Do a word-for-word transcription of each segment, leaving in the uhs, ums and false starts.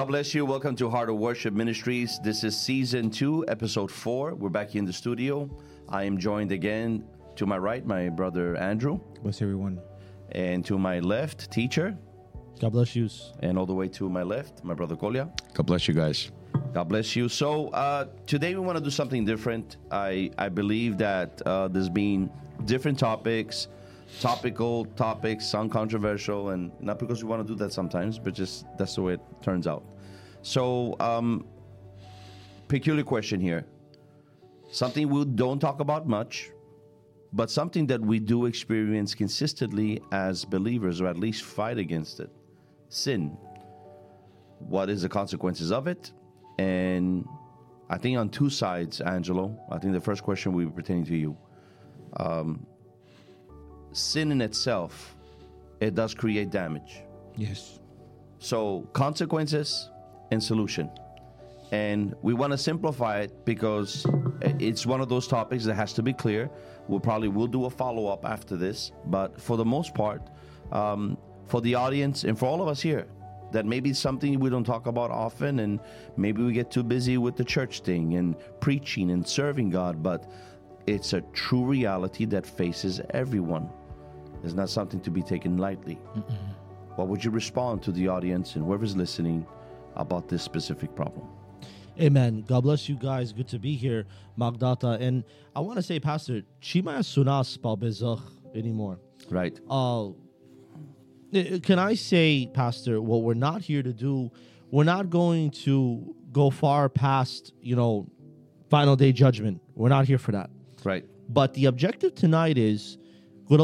God bless you. Welcome to Heart of Worship Ministries. This is season two, episode four. We're back here in the studio. I am joined again to my right, my brother Andrew. Bless everyone. And to my left, teacher. God bless you. And all the way to my left, my brother Kolya. God bless you guys. God bless you. So uh, today we want to do something different. I, I believe that uh, there's been different topics, topical topics, some controversial, and not because we want to do that sometimes, but just that's the way it turns out. So, um, peculiar question here. Something we don't talk about much, but something that we do experience consistently as believers, or at least fight against it. Sin. What is the consequences of it? And I think on two sides, Angelo, I think the first question will be pertaining to you. Um, sin in itself, it does create damage. Yes. So consequences and solution. And we want to simplify it because it's one of those topics that has to be clear. We'll probably will do a follow-up after this. But for the most part, um, for the audience and for all of us here, that maybe it's something we don't talk about often, and maybe we get too busy with the church thing and preaching and serving God, but it's a true reality that faces everyone. It's not something to be taken lightly. Mm-mm. What would you respond to the audience and whoever's listening about this specific problem? Amen. God bless you guys. Good to be here, Magdata. And I want to say, Pastor, Chima Sunas Palbezach anymore. Right. Uh, can I say, Pastor, what we're not here to do, we're not going to go far past, you know, final day judgment. We're not here for that. Right. But the objective tonight is, or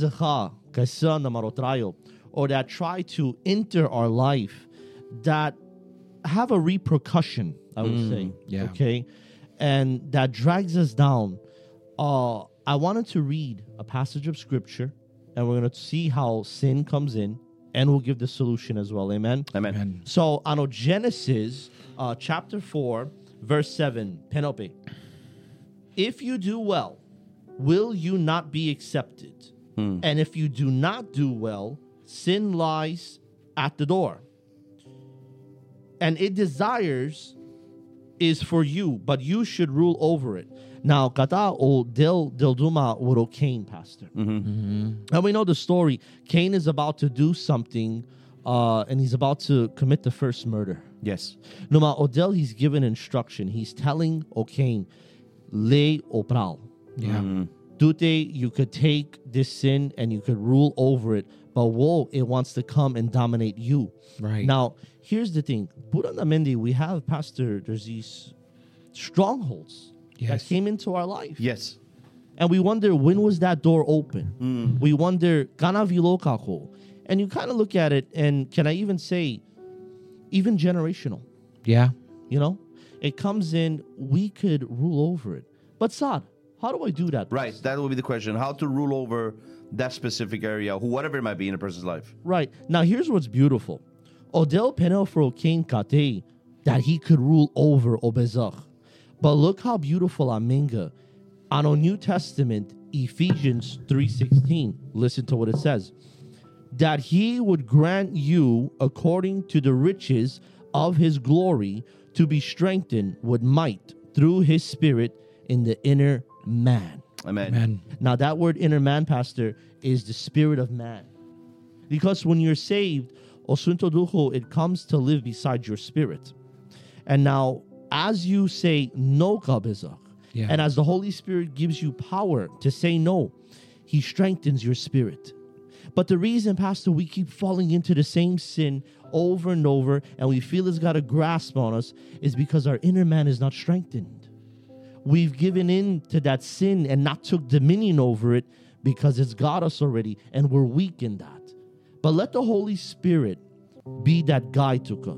that try to enter our life that have a repercussion, I would mm, say. Yeah. Okay. And that drags us down. Uh, I wanted to read a passage of scripture, and we're going to see how sin comes in, and we'll give the solution as well. Amen. Amen. Amen. So, on Genesis uh, chapter four, verse seven, Penope. If you do well, will you not be accepted? Hmm. And if you do not do well, sin lies at the door. And it desires is for you, but you should rule over it. Now, kata o del del duma wuro Cain, Pastor. Mm-hmm. Mm-hmm. And we know the story. Cain is about to do something, uh, and he's about to commit the first murder. Yes. Numa Odell, he's given instruction. He's telling O Cain, le opral. Yeah. Mm-hmm. Dute, you could take this sin and you could rule over it, but woe, it wants to come and dominate you. Right. Now, here's the thing. Buranamendi, we have, Pastor, there's these strongholds yes. that came into our life. Yes. And we wonder, when was that door open? Mm. We wonder, kana vilokako. And you kind of look at it, and can I even say, even generational. Yeah. You know? It comes in, we could rule over it. But Saad, how do I do that? Right, that will be the question. How to rule over that specific area, whatever it might be in a person's life. Right. Now, here's what's beautiful. Odell Penelfro Cain Kate, that he could rule over Obezach. But look how beautiful Aminga. On our New Testament, Ephesians three sixteen, listen to what it says. That he would grant you, according to the riches of his glory, to be strengthened with might through his spirit in the inner man. Amen. Amen. Now, that word inner man, Pastor, is the spirit of man. Because when you're saved, Osunto Duho, it comes to live beside your spirit. And now, as you say no, Kabizak, yeah. and as the Holy Spirit gives you power to say no, he strengthens your spirit. But the reason, Pastor, we keep falling into the same sin over and over, and we feel it's got a grasp on us, is because our inner man is not strengthened. We've given in to that sin and not took dominion over it because it's got us already, and we're weak in that. But let the Holy Spirit be that guide to go.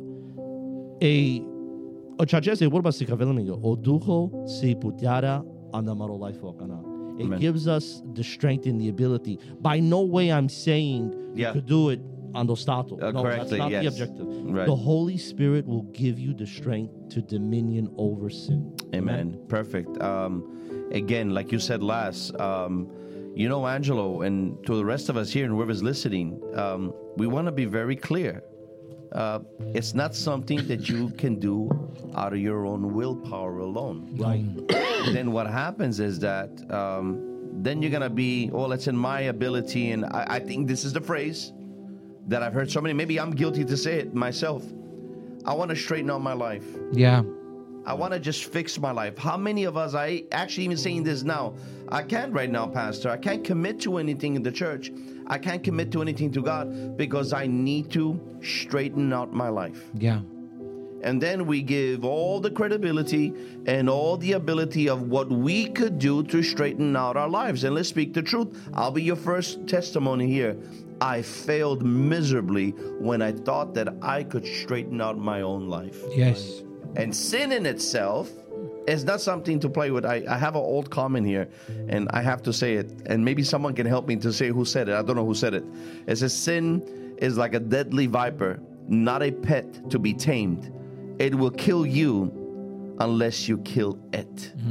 A ochachese what about sikavelamigo? Oduho si putiara andamaro life wakana. It Amen. Gives us the strength and the ability. By no way I'm saying yeah. you could do it andostato. Uh, no, that's not yes. the objective. Right. The Holy Spirit will give you the strength to dominion over sin. Amen. Amen. Perfect. Um, again, like you said last, um, you know, Angelo, and to the rest of us here and whoever's listening, um, we want to be very clear. uh, it's not something that you can do out of your own willpower alone. Right. Then what happens is that um, then you're gonna be, well, it's in my ability, and I, I think this is the phrase that I've heard so many. Maybe I'm guilty to say it myself. I want to straighten out my life. Yeah. I want to just fix my life. How many of us, I actually even saying this now, I can't right now, Pastor. I can't commit to anything in the church. I can't commit to anything to God because I need to straighten out my life. Yeah. And then we give all the credibility and all the ability of what we could do to straighten out our lives. And let's speak the truth. I'll be your first testimony here. I failed miserably when I thought that I could straighten out my own life. Yes. And sin in itself is not something to play with. I, I have an old comment here, and I have to say it. And maybe someone can help me to say who said it. I don't know who said it. It says, sin is like a deadly viper, not a pet to be tamed. It will kill you unless you kill it.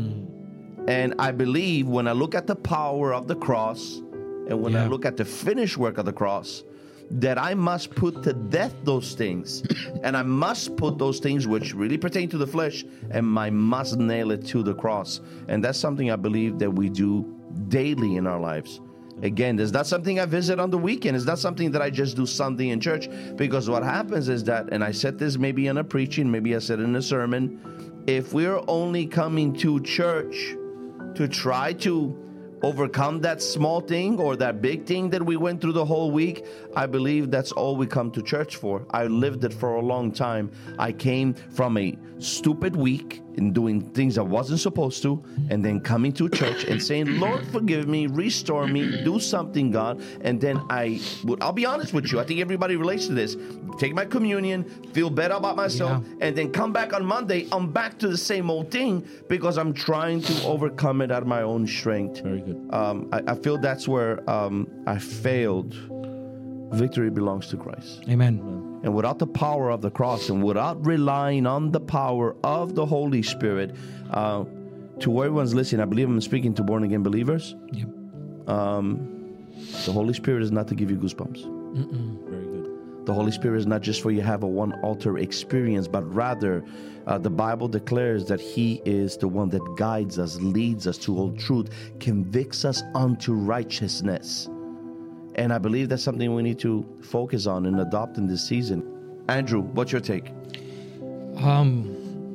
Mm. And I believe when I look at the power of the cross, and when yeah. I look at the finished work of the cross, that I must put to death those things. And I must put those things which really pertain to the flesh, and I must nail it to the cross. And that's something I believe that we do daily in our lives. Again, it's not something I visit on the weekend. It's not something that I just do Sunday in church. Because what happens is that, and I said this maybe in a preaching, maybe I said in a sermon, if we're only coming to church to try to overcome that small thing or that big thing that we went through the whole week, I believe that's all we come to church for. I lived it for a long time. I came from a stupid week in doing things I wasn't supposed to, and then coming to church and saying, Lord, forgive me, restore me, do something, God. And then I would, I'll be honest with you, I think everybody relates to this. Take my communion, feel better about myself, yeah. and then come back on Monday, I'm back to the same old thing because I'm trying to overcome it out of my own strength. Very good. Um, I, I feel that's where um, I failed. Victory belongs to Christ. Amen. And without the power of the cross and without relying on the power of the Holy Spirit, uh, to everyone's listening, I believe I'm speaking to born-again believers. Yep. Um, the Holy Spirit is not to give you goosebumps. Mm-mm. Very good. The Holy Spirit is not just for you to have a one altar experience, but rather uh, the Bible declares that He is the one that guides us, leads us to all truth, convicts us unto righteousness. And I believe that's something we need to focus on and adopt in this season. Andrew, what's your take? Um,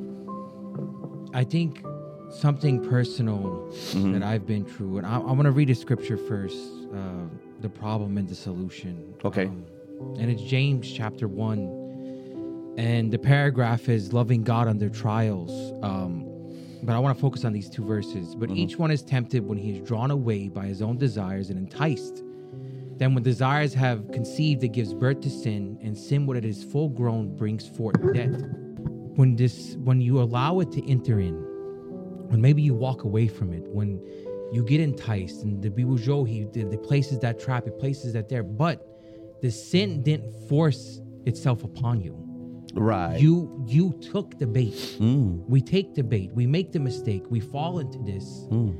I think something personal mm-hmm. that I've been through, and I, I want to read a scripture first, uh, the problem and the solution. Okay. Um, and it's James chapter one. And the paragraph is loving God under trials. Um, but I want to focus on these two verses. But mm-hmm. each one is tempted when he is drawn away by his own desires and enticed. Then when desires have conceived, it gives birth to sin, and sin when it is full grown brings forth death. When this, when you allow it to enter in, when maybe you walk away from it, when you get enticed, and the bibujo, he the, the places that trap, it places that there, but the sin didn't force itself upon you. Right. You you took the bait. Mm. We take the bait. We make the mistake. We fall into this, mm.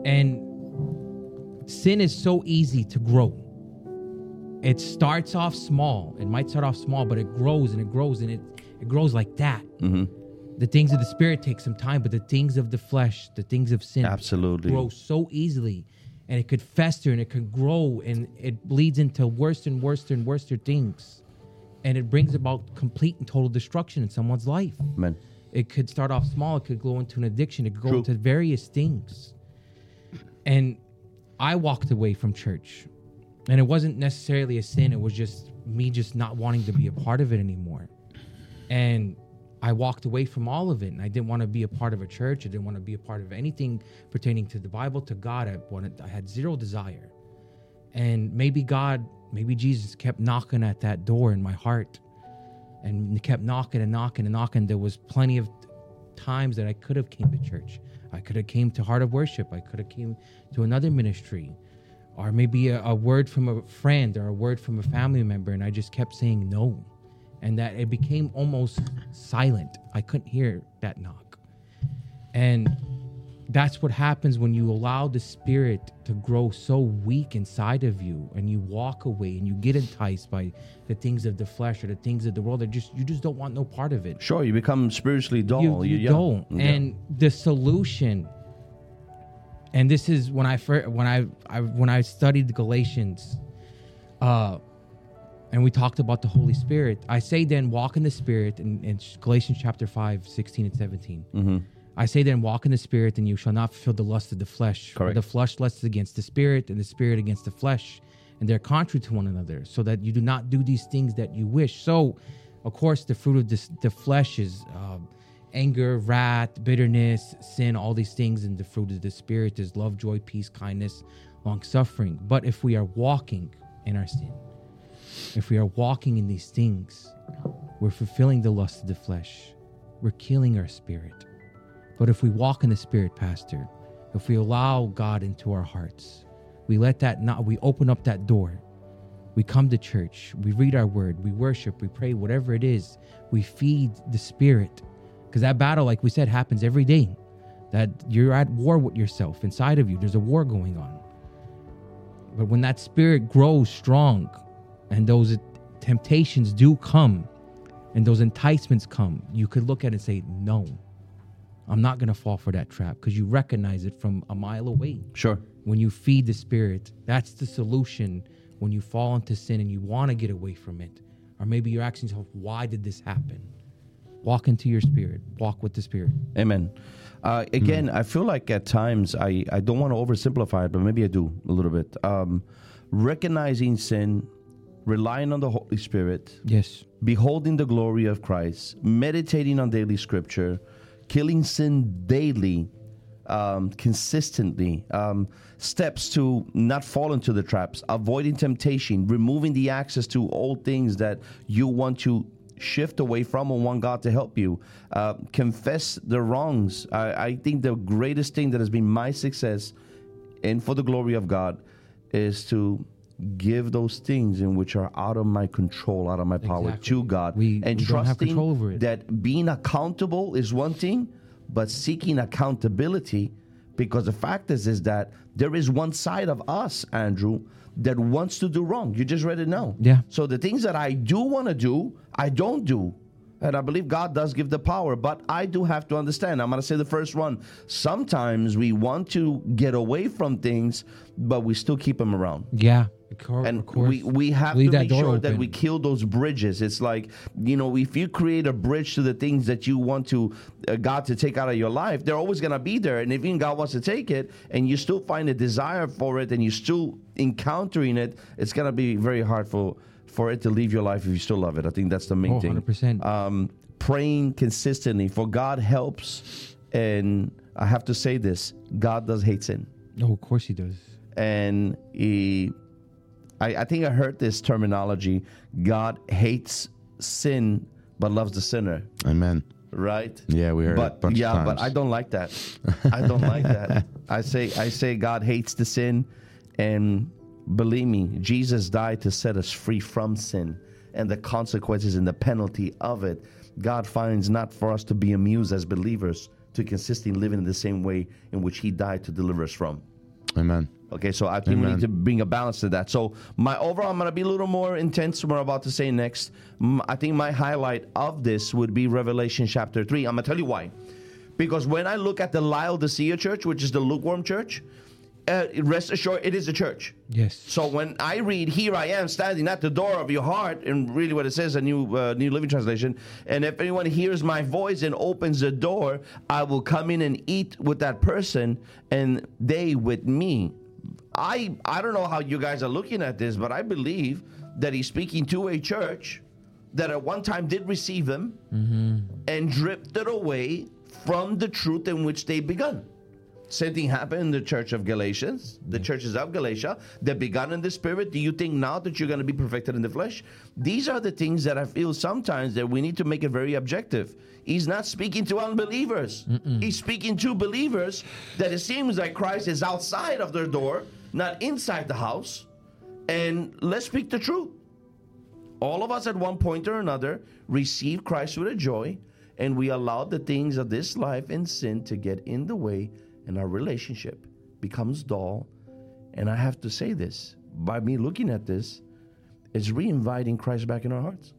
and sin is so easy to grow. It starts off small. It might start off small, but it grows and it grows and it, it grows like that. Mm-hmm. The things of the spirit take some time, but the things of the flesh, the things of sin, absolutely grow so easily. And it could fester and it could grow and it bleeds into worse and worse and worse things. And it brings about complete and total destruction in someone's life. Amen. It could start off small. It could go into an addiction. It could go True. into various things. And I walked away from church. And it wasn't necessarily a sin. It was just me just not wanting to be a part of it anymore. And I walked away from all of it. And I didn't want to be a part of a church. I didn't want to be a part of anything pertaining to the Bible, to God. I wanted, I had zero desire. And maybe God, maybe Jesus kept knocking at that door in my heart. And he kept knocking and knocking and knocking. There was plenty of times that I could have came to church. I could have came to Heart of Worship. I could have came to another ministry. Or maybe a, a word from a friend or a word from a family member, and I just kept saying no. And that it became almost silent. I couldn't hear that knock. And that's what happens when you allow the spirit to grow so weak inside of you, and you walk away and you get enticed by the things of the flesh or the things of the world that just you just don't want no part of it. Sure, you become spiritually dull. You, you yeah. don't. Yeah. And the solution, and this is when I first, when I, I when I studied Galatians, uh, and we talked about the Holy Spirit. I say then, walk in the Spirit, in, in Galatians chapter five, sixteen and seventeen. Mm-hmm. I say then, walk in the Spirit, and you shall not fulfill the lust of the flesh. Correct. For the flesh lusts against the Spirit, and the Spirit against the flesh, and they're contrary to one another, so that you do not do these things that you wish. So, of course, the fruit of this, the flesh is uh, anger, wrath, bitterness, sin, all these things, and the fruit of the Spirit is love, joy, peace, kindness, long-suffering. But if we are walking in our sin, if we are walking in these things, we're fulfilling the lust of the flesh. We're killing our spirit. But if we walk in the Spirit, Pastor, if we allow God into our hearts, we let that not, we open up that door. We come to church, we read our word, we worship, we pray, whatever it is, we feed the Spirit. Because that battle, like we said, happens every day. That you're at war with yourself. Inside of you, there's a war going on. But when that Spirit grows strong, and those temptations do come, and those enticements come, you could look at it and say, no, I'm not going to fall for that trap, because you recognize it from a mile away. Sure. When you feed the Spirit, that's the solution when you fall into sin and you want to get away from it. Or maybe you're asking yourself, why did this happen? Walk into your Spirit. Walk with the Spirit. Amen. Uh, again, mm. I feel like at times, I, I don't want to oversimplify it, but maybe I do a little bit. Um, recognizing sin, relying on the Holy Spirit, yes, beholding the glory of Christ, meditating on daily scripture, killing sin daily, um, consistently, um, steps to not fall into the traps, avoiding temptation, removing the access to old things that you want to shift away from and want God to help you. Uh, confess the wrongs. I, I think the greatest thing that has been my success and for the glory of God is to give those things in which are out of my control, out of my power, exactly. to God. We, and we trusting don't have control over it. That being accountable is one thing, but seeking accountability, because the fact is, is that there is one side of us, Andrew, that wants to do wrong. You just read it now. Yeah. So the things that I do want to do, I don't do. And I believe God does give the power, but I do have to understand. I'm going to say the first one. Sometimes we want to get away from things, but we still keep them around. Yeah. Course, and we, we have Leave to that make door sure open. that we kill those bridges. It's like, you know, if you create a bridge to the things that you want to uh, God to take out of your life, they're always going to be there. And if even God wants to take it and you still find a desire for it and you're still encountering it, it's going to be very hard for, for it to leave your life if you still love it. I think that's the main oh, thing. one hundred percent. Um, praying consistently, for God helps. And I have to say this, God does hate sin. Oh, of course he does. And he... I, I think I heard this terminology. God hates sin, but loves the sinner. Amen. Right? Yeah, we heard but, it a bunch yeah, of times. but I don't like that. I don't like that. I say, I say God hates the sin, and believe me, Jesus died to set us free from sin and the consequences and the penalty of it. God finds not for us to be amused as believers to consistently live in the same way in which He died to deliver us from. Amen. Okay, so I think Amen. we need to bring a balance to that. So my overall, I'm going to be a little more intense. What I'm about to say next. I think my highlight of this would be Revelation chapter three. I'm going to tell you why. Because when I look at the Laodicea church, which is the lukewarm church, uh, rest assured, it is a church. Yes. So when I read, "Here I am standing at the door of your heart," and really what it says, a new uh, New Living Translation, and if anyone hears my voice and opens the door, I will come in and eat with that person, and they with me. I I don't know how you guys are looking at this, but I believe that he's speaking to a church that at one time did receive him mm-hmm. and drifted away from the truth in which they begun. Same thing happened in the church of Galatians, the yeah. churches of Galatia, that begun in the spirit. Do you think now that you're going to be perfected in the flesh? These are the things that I feel sometimes that we need to make it very objective. He's not speaking to unbelievers. Mm-mm. He's speaking to believers that it seems like Christ is outside of their door, not inside the house. And let's speak the truth. All of us at one point or another receive Christ with a joy, and we allowed the things of this life and sin to get in the way and our relationship becomes dull. And I have to say this, by me looking at this, it's re-inviting Christ back in our hearts.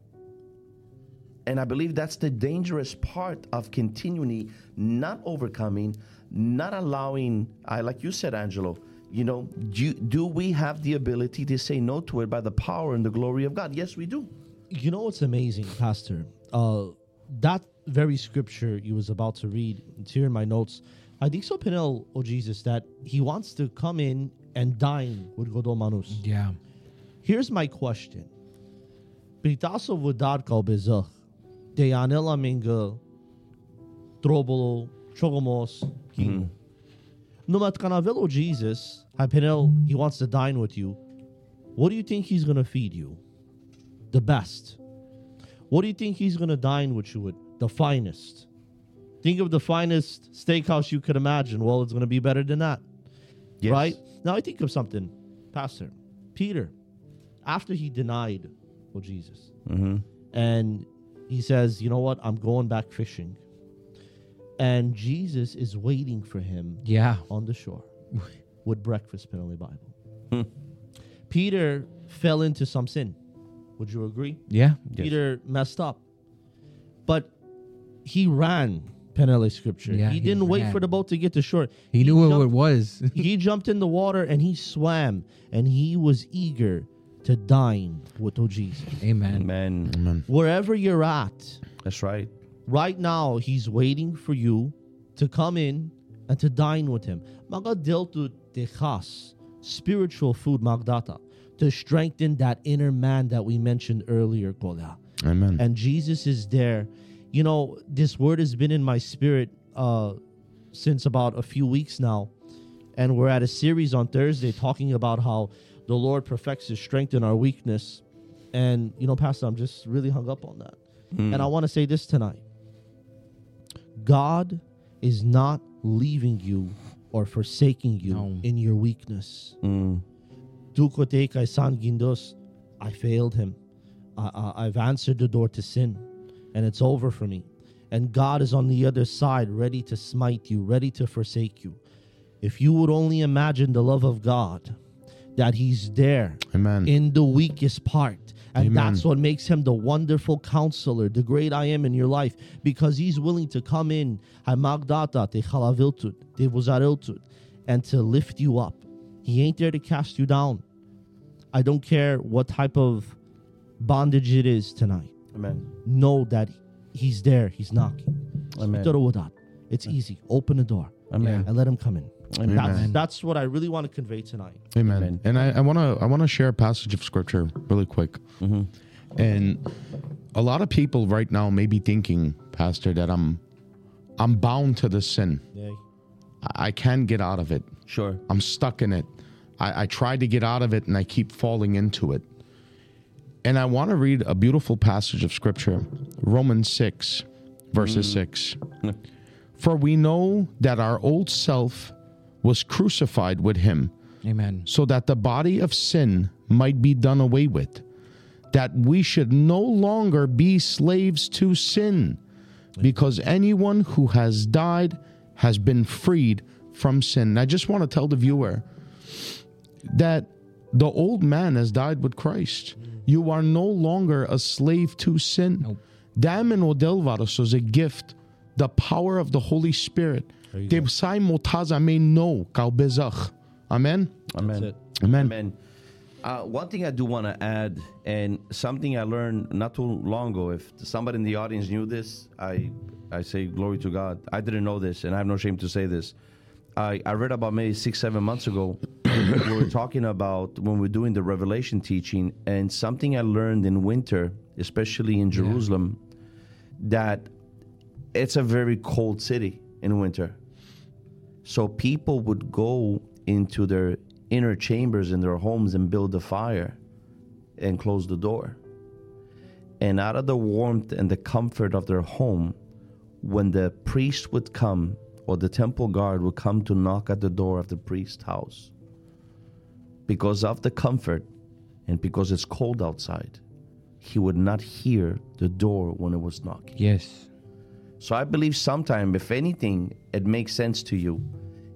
And I believe that's the dangerous part of continually not overcoming, not allowing, I like you said, Angelo, you know, do, do we have the ability to say no to it by the power and the glory of God? Yes, we do. You know what's amazing, Pastor? Uh, that very scripture you was about to read, it's here in my notes. I think so, Pinel, oh Jesus, that he wants to come in and dine with Godol Manus. Yeah. Here's my question. Pritaso vodar kalbezah, de anela minga, trobolo, chogomos, king. No matkanavel, Jesus, hi Pinel, he wants to dine with you. What do you think he's going to feed you? The best. What do you think he's going to dine with you with? The finest. Think of the finest steakhouse you could imagine. Well, it's going to be better than that. Yes. Right? Now I think of something, Pastor. Peter, after he denied oh Jesus, Mm-hmm. and he says, you know what? I'm going back fishing. And Jesus is waiting for him Yeah. on the shore with breakfast, Penalty Bible. Peter fell into some sin. Would you agree? Yeah. Yes. Peter messed up. But he ran, Penele scripture. Yeah, he, he didn't wait ran. for the boat to get to shore. He knew what jumped- it was. he jumped in the water and he swam. And he was eager to dine with oh Jesus. Amen. Amen. Amen. Wherever you're at, That's right. right now, he's waiting for you to come in and to dine with him. Maga deltu techas, spiritual food magdata, to strengthen that inner man that we mentioned earlier, Gola. Amen. And Jesus is there. You know, this word has been in my spirit uh, since about a few weeks now. And we're at a series on Thursday talking about how the Lord perfects his strength in our weakness. And, you know, Pastor, I'm just really hung up on that. And I want to say this tonight. God is not leaving you or forsaking you No. in your weakness. Mm. Dukote kaisan gindos, I failed him. I, I, I've answered the door to sin, and it's over for me. And God is on the other side, ready to smite you, ready to forsake you. If you would only imagine the love of God, that he's there Amen. in the weakest part. And Amen. that's what makes him the wonderful counselor, the great I am in your life, because he's willing to come in and to lift you up. He ain't there to cast you down. I don't care what type of bondage it is tonight. Amen. Know that he's there. He's knocking. Amen. It's easy. Open the door Amen. and let him come in. Amen. That's, that's what I really want to convey tonight. Amen. Amen. And I, I want to I want to share a passage of scripture really quick. Mm-hmm. And a lot of people right now may be thinking, Pastor, that I'm I'm bound to this sin. Yeah. I, I can't get out of it. Sure. I'm stuck in it. I, I tried to get out of it and I keep falling into it. And I want to read a beautiful passage of scripture, Romans six, verses six. For we know that our old self was crucified with him, Amen. so that the body of sin might be done away with, that we should no longer be slaves to sin, because anyone who has died has been freed from sin. And I just want to tell the viewer that the old man has died with Christ. You are no longer a slave to sin. Nope. Damen odelvaros is a gift, the power of the Holy Spirit. Debsai motaza may know kalbezach. Amen. Amen. That's it. Amen. Amen. Uh, one thing I do want to add, and something I learned not too long ago, if somebody in the audience knew this, I I say glory to God. I didn't know this, and I have no shame to say this. I, I read about maybe six, seven months ago, we were talking about when we're doing the Revelation teaching, and something I learned in winter, especially in Jerusalem, that it's a very cold city in winter. So people would go into their inner chambers in their homes and build a fire and close the door. And out of the warmth and the comfort of their home, when the priest would come or the temple guard would come to knock at the door of the priest's house, because of the comfort and because it's cold outside, he would not hear the door when it was knocking. Yes. So I believe sometime, if anything, it makes sense to you,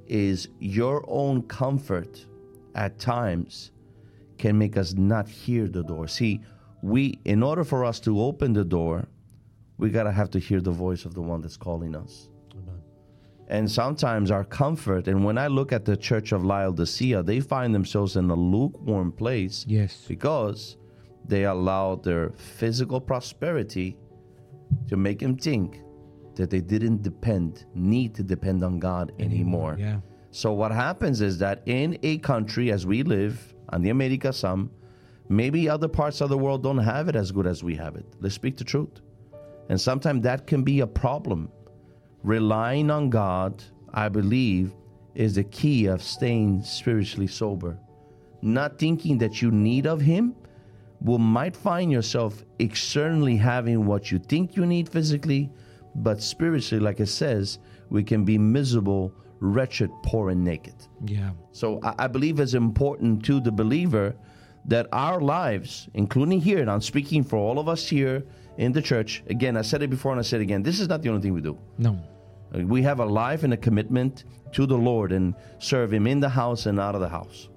is your own comfort at times can make us not hear the door. See, we, in order for us to open the door, we got to have to hear the voice of the one that's calling us. Amen. And sometimes our comfort, and when I look at the church of Laodicea, they find themselves in a lukewarm place. Yes. Because they allowed their physical prosperity to make them think that they didn't depend, need to depend on God anymore. Yeah. So what happens is that in a country as we live, on the America some, maybe other parts of the world don't have it as good as we have it. Let's speak the truth. And sometimes that can be a problem. Relying on God, I believe, is the key of staying spiritually sober. Not thinking that you need of Him, will might find yourself externally having what you think you need physically, but spiritually, like it says, we can be miserable, wretched, poor, and naked. Yeah. So I, I believe it's important to the believer that our lives, including here, and I'm speaking for all of us here in the church. Again, I said it before and I said it again. This is not the only thing we do. No. We have a life and a commitment to the Lord and serve Him in the house and out of the house.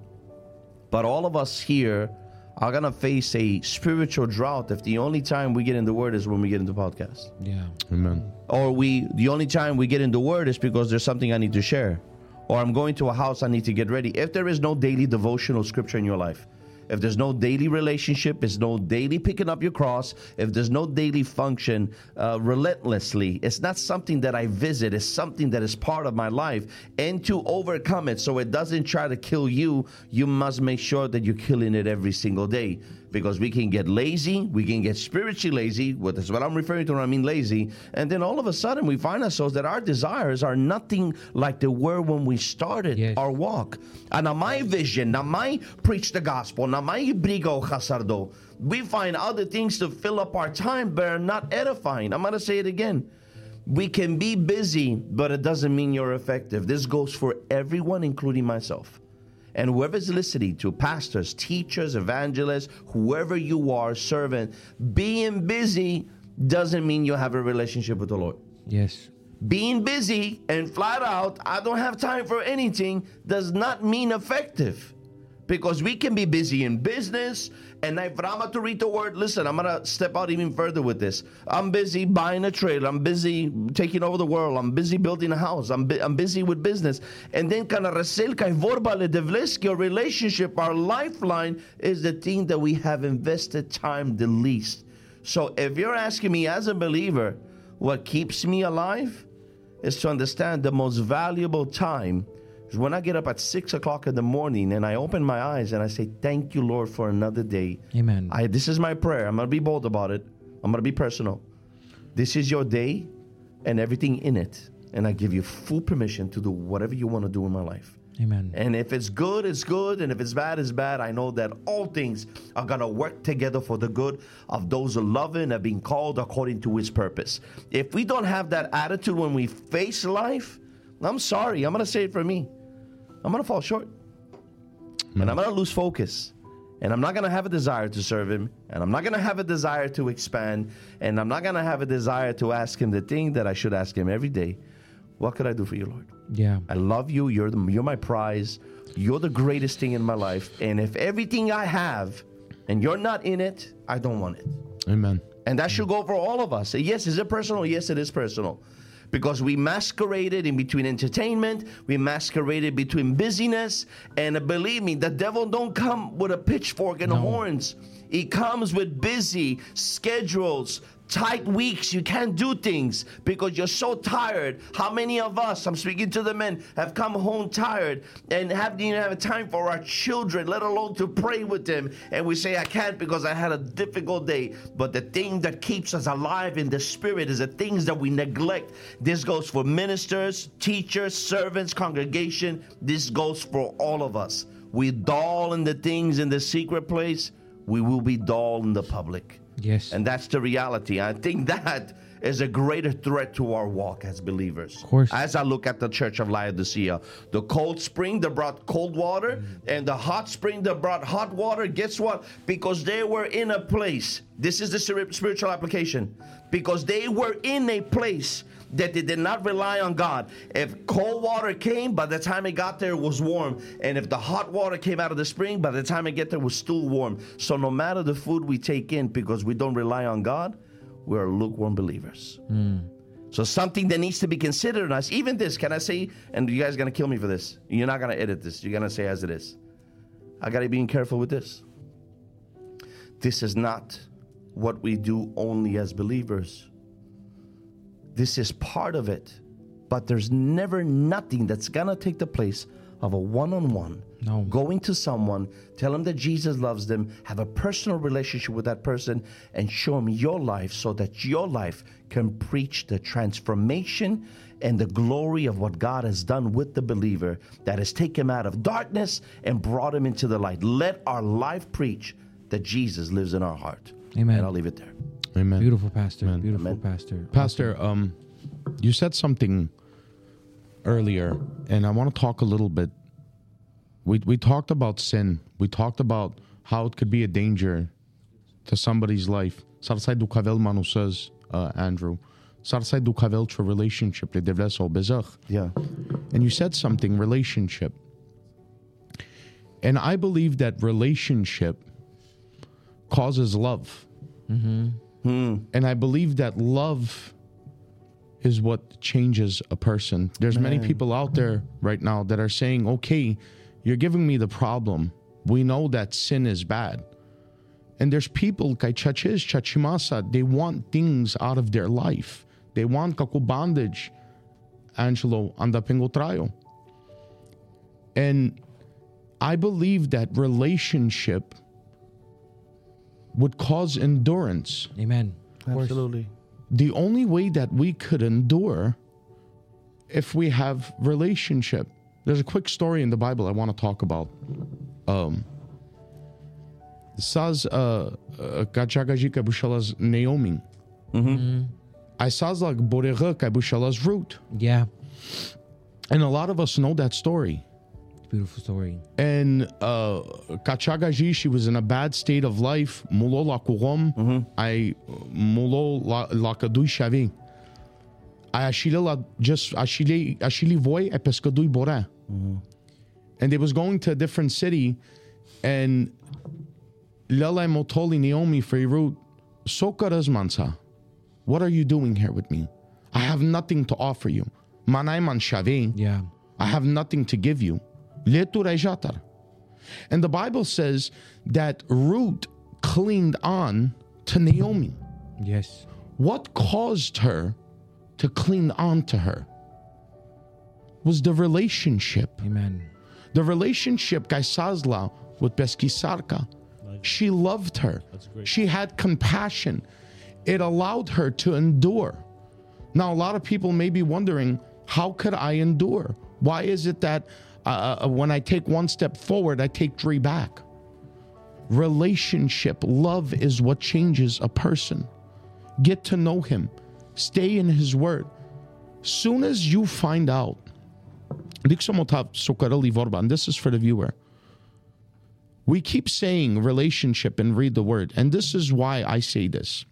But all of us here are going to face a spiritual drought if the only time we get in the Word is when we get into podcasts. Yeah. Amen. Or we, the only time we get in the Word is because there's something I need to share. Or I'm going to a house I need to get ready. If there is no daily devotional scripture in your life, if there's no daily relationship, there's no daily picking up your cross, if there's no daily function uh, relentlessly, it's not something that I visit, it's something that is part of my life. And to overcome it so it doesn't try to kill you, you must make sure that you're killing it every single day. Because we can get lazy, we can get spiritually lazy, what is what I'm referring to when I mean lazy, and then all of a sudden we find ourselves that our desires are nothing like they were when we started Yes. our walk. And na my vision, na my preach the gospel, na my brigo chasardo, we find other things to fill up our time but are not edifying. I'm going to say it again. We can be busy, but it doesn't mean you're effective. This goes for everyone, including myself. And whoever's listening to pastors, teachers, evangelists, whoever you are, servant, being busy doesn't mean you have a relationship with the Lord. Yes. Being busy and flat out, I don't have time for anything, does not mean effective. Because we can be busy in business, and if I'm to read the word, listen, I'm going to step out even further with this. I'm busy buying a trailer. I'm busy taking over the world. I'm busy building a house. I'm, bu- I'm busy with business. And then kind of reselka i vorbale devleski, our relationship, our lifeline is the thing that we have invested time the least. So if you're asking me as a believer, what keeps me alive is to understand the most valuable time is when I get up at six o'clock in the morning and I open my eyes and I say, thank you, Lord, for another day. Amen. I, this is my prayer. I'm going to be bold about it. I'm going to be personal. This is your day and everything in it. And I give you full permission to do whatever you want to do in my life. Amen. And if it's good, it's good. And if it's bad, it's bad. I know that all things are going to work together for the good of those who love Him and have been called according to His purpose. If we don't have that attitude when we face life, I'm sorry. I'm going to say it for me. I'm going to fall short. And I'm going to lose focus. And I'm not going to have a desire to serve Him. And I'm not going to have a desire to expand. And I'm not going to have a desire to ask Him the thing that I should ask Him every day. What could I do for you, Lord? Yeah. I love you. You're the, you're my prize. You're the greatest thing in my life. And if everything I have and you're not in it, I don't want it. Amen. And that should go for all of us. Yes, is it personal? Yes, it is personal. Because we masqueraded in between entertainment, we masqueraded between busyness, and uh, believe me, the devil don't come with a pitchfork and No. horns. He comes with busy schedules, tight weeks. You can't do things because you're so tired. How many of us, I'm speaking to the men, have come home tired and haven't even have time for our children, let alone to pray with them. And we say, I can't because I had a difficult day. But the thing that keeps us alive in the spirit is the things that we neglect. This goes for ministers, teachers, servants, congregation. This goes for all of us. We dull in the things in the secret place, we will be dull in the public. Yes. And that's the reality. I think that is a greater threat to our walk as believers. Of course. As I look at the church of Laodicea, the cold spring that brought cold water and the hot spring that brought hot water, guess what? Because they were in a place. This is the spiritual application. Because they were in a place that they did not rely on God. If cold water came, by the time it got there, it was warm. And if the hot water came out of the spring, by the time it get there, it was still warm. So no matter the food we take in, because we don't rely on God, we're lukewarm believers. Mm. So something that needs to be considered in us, even this, can I say, and you guys are going to kill me for this. You're not going to edit this. You're going to say as it is. I got to be careful with this. This is not what we do only as believers. This is part of it. But there's never nothing that's going to take the place of a one-on-one. No. Going to someone, tell them that Jesus loves them, have a personal relationship with that person, and show them your life so that your life can preach the transformation and the glory of what God has done with the believer that has taken him out of darkness and brought him into the light. Let our life preach that Jesus lives in our heart. Amen. And I'll leave it there. Amen. Beautiful pastor. Amen. Beautiful Amen. pastor. Pastor, um, you said something earlier, and I want to talk a little bit. We we talked about sin. We talked about how it could be a danger to somebody's life. Sarsay du kavel manu says, uh, Andrew. Sarsay du kavel to relationship le devles o bezach. Yeah. And you said something, relationship. And I believe that relationship causes love. Mm-hmm. Hmm. And I believe that love is what changes a person. There's many people out there right now that are saying, okay, you're giving me the problem. We know that sin is bad. And there's people, kay chachis, chachimasa, they want things out of their life. They want kaku bondage, Angelo, anda pingotrayo. And I believe that relationship would cause endurance. Amen. Of course. Absolutely. The only way that we could endure if we have relationship. There's a quick story in the Bible I want to talk about. Um, Saz kachagaji kabushalas Naomi. I saz like borega kabushalas root. Yeah. And a lot of us know that story. Beautiful story. And uh, Kachagaji, she was in a bad state of life. Mulo la kurom, I mulo la la kadui shavi. I ashile la just ashile ashile voy e pescadui bora. And they was going to a different city, and Lele motoli Naomi Freirut sokaras mansa. What are you doing here with me? I have nothing to offer you. Manai man shavi. Yeah. I have nothing to give you. And the Bible says that Ruth clinged on to Naomi. Yes. What caused her to cling on to her was the relationship. Amen. The relationship, Kaisazla, with Beskisarka. She loved her. She had compassion. It allowed her to endure. Now, a lot of people may be wondering, how could I endure? Why is it that Uh, when I take one step forward, I take three back? Relationship, love is what changes a person. Get to know him. Stay in his word. Soon as you find out, and this is for the viewer, we keep saying relationship and read the word. And this is why I say this.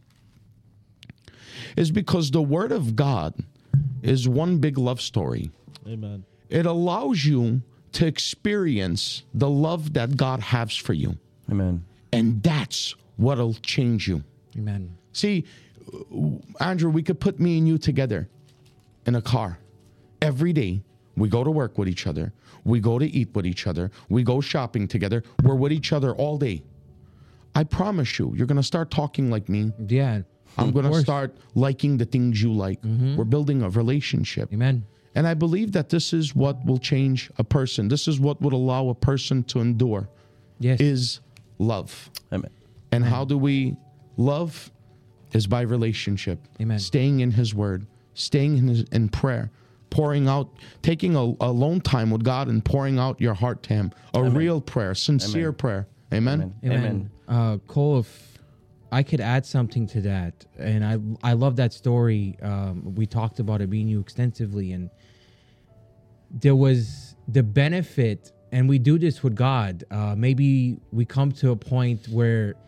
Is because the word of God is one big love story. Amen. It allows you to experience the love that God has for you. Amen. And that's what'll change you. Amen. See, Andrew, we could put me and you together in a car. Every day, we go to work with each other. We go to eat with each other. We go shopping together. We're with each other all day. I promise you, you're going to start talking like me. Yeah. I'm going to course. start liking the things you like. We're building a relationship. Amen. And I believe that this is what will change a person. This is what would allow a person to endure. Yes. Is love. Amen. And how do we love? Is by relationship. Amen. Staying in his word. Staying in his, in prayer. Pouring out, taking a, alone time with God and pouring out your heart to him. A Amen. real prayer, sincere Amen. prayer. Amen? Amen. Amen. Uh, Cole, if I could add something to that, and I I love that story. Um, we talked about it being you extensively, and there was the benefit, and we do this with God. Uh, maybe we come to a point where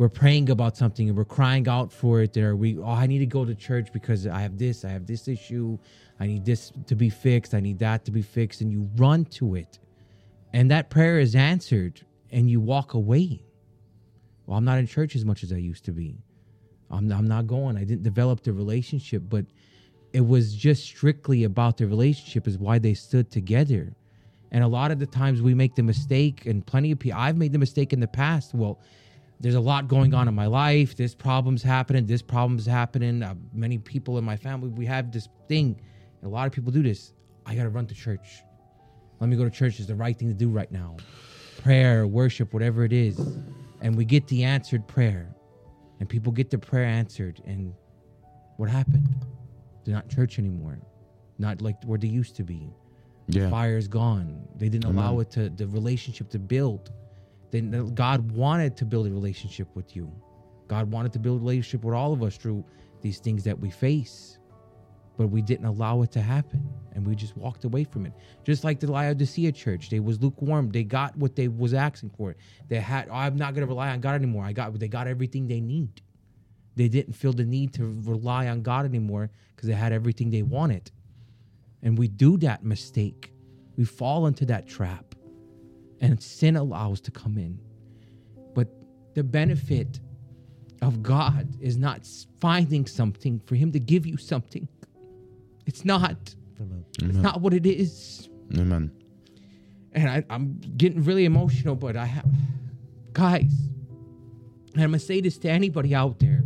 we're praying about something and we're crying out for it, or we, oh, I need to go to church because I have this, I have this issue, I need this to be fixed, I need that to be fixed, and you run to it, and that prayer is answered, and you walk away. Well, I'm not in church as much as I used to be. I'm, I'm not going. I didn't develop the relationship, but it was just strictly about the relationship is why they stood together. And a lot of the times we make the mistake, and plenty of people, I've made the mistake in the past. Well, there's a lot going on in my life. This problem's happening. This problem's happening. Uh, many people in my family, we have this thing. And a lot of people do this. I got to run to church. Let me go to church. It's the right thing to do right now. Prayer, worship, whatever it is. And we get the answered prayer. And people get the prayer answered. And what happened? They're not in church anymore. Not like where they used to be. Yeah. The fire is gone. They didn't Amen. allow it to, the relationship to build. Then God wanted to build a relationship with you. God wanted to build a relationship with all of us through these things that we face. But we didn't allow it to happen. And we just walked away from it. Just like the Laodicea church. They was lukewarm. They got what they was asking for. They had, oh, I'm not going to rely on God anymore. I got, they got everything they need. They didn't feel the need to rely on God anymore because they had everything they wanted. And we do that mistake. We fall into that trap. And sin allows to come in. But the benefit of God is not finding something for him to give you something. It's not. Amen. It's not what it is. Amen. And I, I'm getting really emotional, but I have, guys, and I'm going to say this to anybody out there.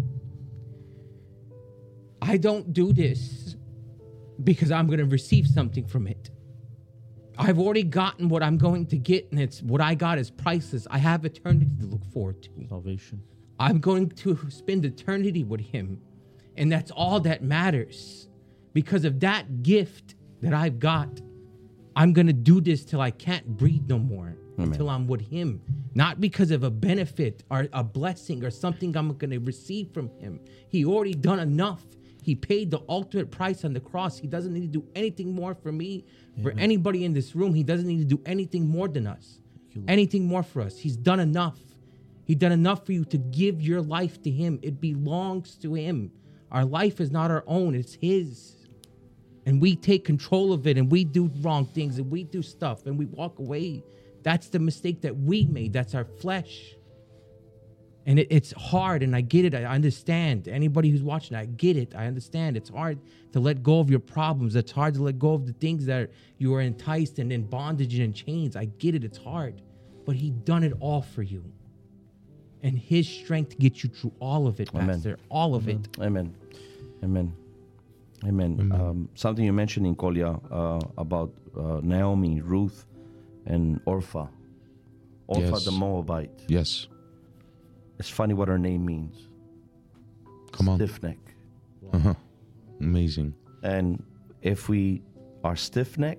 I don't do this because I'm going to receive something from it. I've already gotten what I'm going to get, and it's what I got is priceless. I have eternity to look forward to. Salvation. I'm going to spend eternity with him, and that's all that matters. Because of that gift that I've got, I'm going to do this till I can't breathe no more, Amen. Until I'm with him. Not because of a benefit or a blessing or something I'm going to receive from him. He already done enough. He paid the ultimate price on the cross. He doesn't need to do anything more for me, for Amen. anybody in this room. He doesn't need to do anything more than us. you, Lord. Anything more for us. He's done enough. He's done enough for you to give your life to him. It belongs to him. Our life is not our own. It's his. And we take control of it, and we do wrong things, and we do stuff, and we walk away. That's the mistake that we made. That's our flesh. And it, it's hard, and I get it. I understand. Anybody who's watching, I get it. I understand. It's hard to let go of your problems. It's hard to let go of the things that are, you are enticed and in bondage and in chains. I get it. It's hard. But he done it all for you. And his strength gets you through all of it, Amen. Pastor. All of Amen. it. Amen. Amen. Amen. Amen. Um, something you mentioned in Kolya uh, about uh, Naomi, Ruth, and Orpha. Orpha Yes. the Moabite. Yes. It's funny what her name means. Come on. Stiff neck. Uh-huh. Amazing. And if we are stiff neck,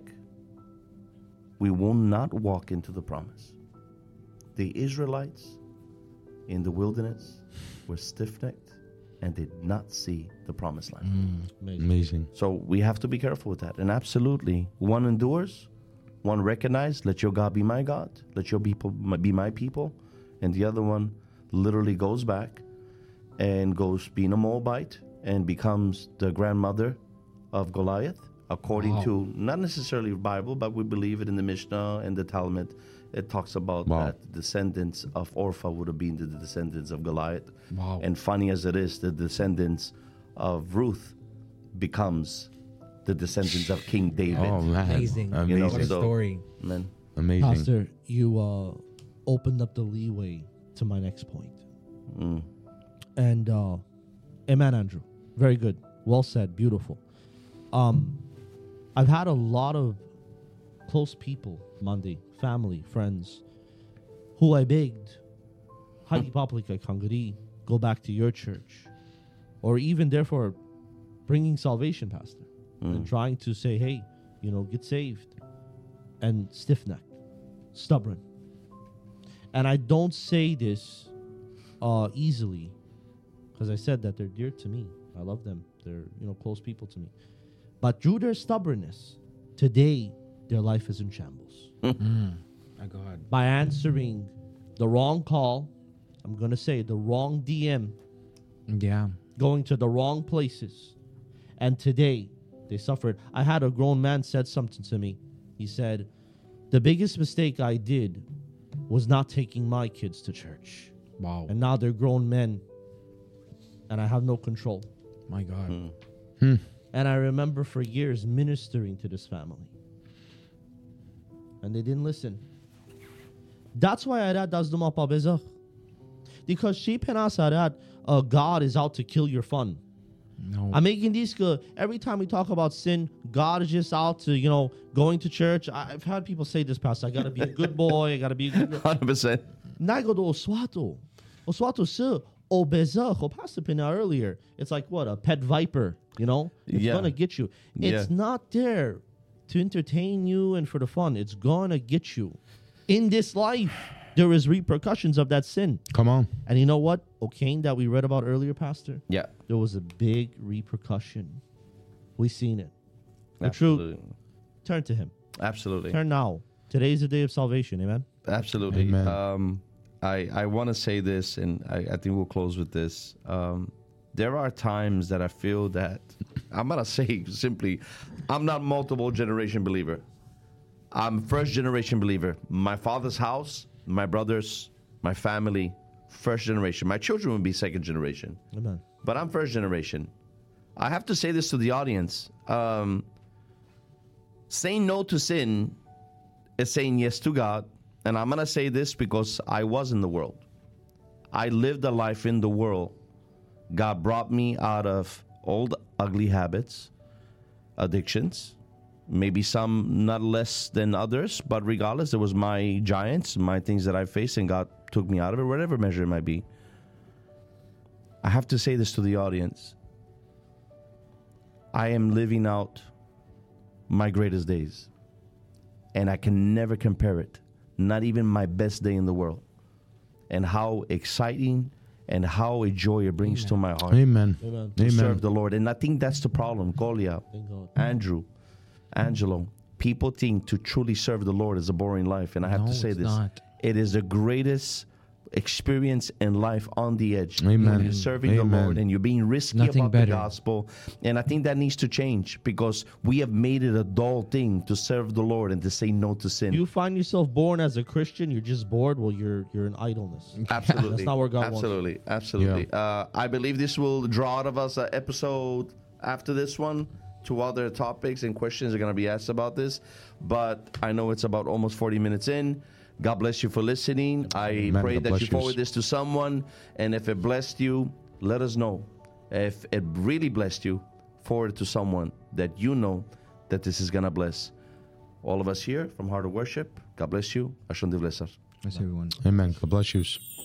we will not walk into the promise. The Israelites in the wilderness were stiff necked and did not see the promised land. Amazing. Amazing. So we have to be careful with that. And absolutely, one endures, one recognizes, let your God be my God, let your people be my people. And the other one literally goes back and goes being a Moabite and becomes the grandmother of Goliath, according Wow. to not necessarily the Bible, but we believe it in the Mishnah and the Talmud. It talks about Wow. that the descendants of Orpha would have been the descendants of Goliath. Wow. And funny as it is, the descendants of Ruth becomes the descendants of King David. Oh, man. Amazing. Amazing. You know, What a so- story. Man. Amazing. Pastor, you uh, opened up the leeway to my next point. Mm. And uh, amen, Andrew. Very good. Well said. Beautiful. Um, I've had a lot of close people, Monday, family, friends, who I begged, Hagi Paplika Kangari, go back to your church. Or even therefore bringing salvation, Pastor. Mm. And trying to say, hey, you know, get saved. And stiff-necked, stubborn. And I don't say this uh, easily, because I said that they're dear to me. I love them. They're, you know, close people to me. But through their stubbornness, today their life is in shambles. My God. By answering the wrong call I'm going to say the wrong D M, Yeah. going to the wrong places. And today, they suffered. I had a grown man said something to me. He said, the biggest mistake I did was not taking my kids to church. Wow. And now they're grown men, and I have no control. My God. Mm. And I remember for years ministering to this family. And they didn't listen. That's why I does them up abezah. Because she penasarat, uh, God is out to kill your fun. No. I'm making these good. Every time we talk about sin, God is just out to, you know, going to church. I, I've had people say this, Pastor. I got to be a good boy. I got to be a good girl. one hundred percent. Nago do oswato. Oswato se obeza. Ho Pastor Pina earlier. It's like what? A pet viper, you know? It's Yeah. going to get you. It's Yeah. not there to entertain you and for the fun. It's going to get you. In this life, there is repercussions of that sin. Come on. And you know what? O'Kane that we read about earlier, Pastor, Yeah. there was a big repercussion. We seen it. The Absolutely. truth. Turn to him. Absolutely. Turn now. Today is the day of salvation. Amen. Absolutely. Amen. Um, I, I want to say this, and I, I think we'll close with this. Um, there are times that I feel that, I'm going to say simply, I'm not multiple generation believer. I'm first generation believer. My father's house, my brothers, my family, first generation. My children will be second generation. Amen. But I'm first generation. I have to say this to the audience. Um, saying no to sin is saying yes to God. And I'm going to say this because I was in the world. I lived a life in the world. God brought me out of old, ugly habits, addictions, maybe some not less than others, but regardless, it was my giants, my things that I faced, and God took me out of it, whatever measure it might be. I have to say this to the audience. I am living out my greatest days, and I can never compare it, not even my best day in the world, and how exciting and how a joy it brings to my heart Amen. Amen. to Amen. serve the Lord. And I think that's the problem. Golia, Thank God. Andrew, Angelo, people think to truly serve the Lord is a boring life. And I have No, to say it's this. not. It is the greatest experience in life on the edge. Amen. When you're serving Amen. the Lord and you're being risky Nothing about better. the gospel. And I think that needs to change because we have made it a dull thing to serve the Lord and to say no to sin. You find yourself born as a Christian, you're just bored, well, you're you're in idleness. Absolutely. That's not where God wants absolutely, Absolutely. Uh, I believe this will draw out of us an episode after this one. Two other topics and questions are going to be asked about this. But I know it's about almost forty minutes in. God bless you for listening. I Amen. pray God that bless you you. forward this to someone. And if it blessed you, let us know. If it really blessed you, forward it to someone that you know that this is going to bless. All of us here from Heart of Worship, God bless you. Ashon Divlesar. That's everyone. Amen. God bless you.